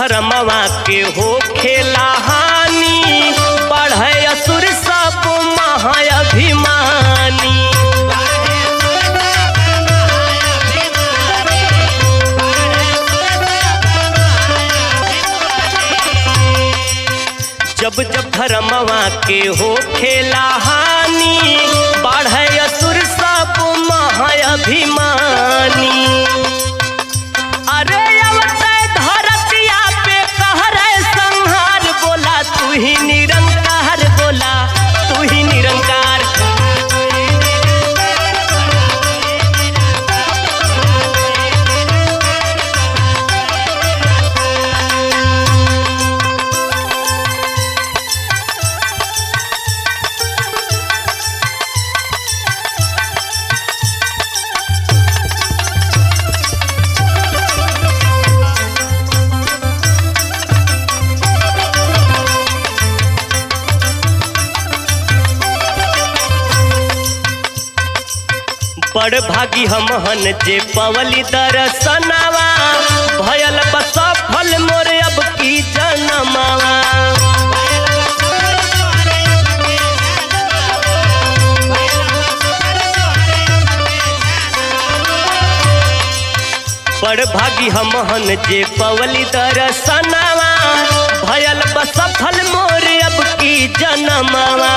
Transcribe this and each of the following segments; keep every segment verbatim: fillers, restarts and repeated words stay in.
धर्मवा के हो खेला हानि, बढ़े असुर सब महाअभिमानी। जब जब धर्मवा के हो खेला हानि, बढ़े असुर सब महाअभिमानी। अरे अवतै धरतिया पे कहरे संहार, बोला तू ही निरंकार, बोला तू ही निरंकार। बड़ भागी हमहन जे पवली दर्शनवा, भयल सफल मोर अब की जनमवा। बड़ भागी हमहन जे पवली दर्शनवा, भयल सफल मोर अब की जनमवा।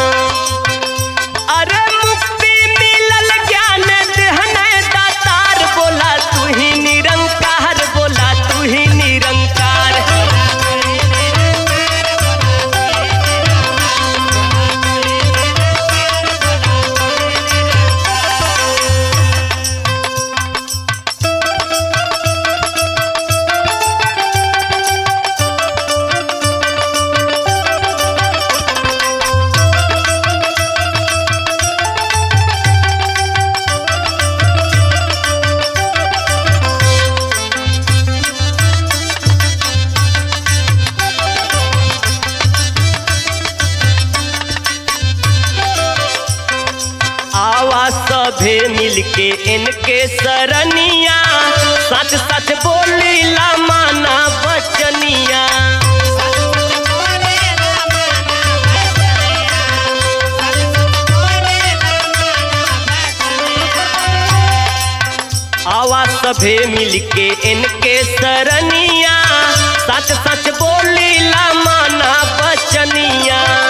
अरे मुक्ति मिलल ज्ञान देहने दातार, बोला तू ही निरंकार, बोला तू ही निरंकार। सभे मिलके इनके सरनिया, सच सच बोलीला माना बचनिया। आवा सभे मिलके इनके सरनिया, सच सच बोलीला माना बचनिया।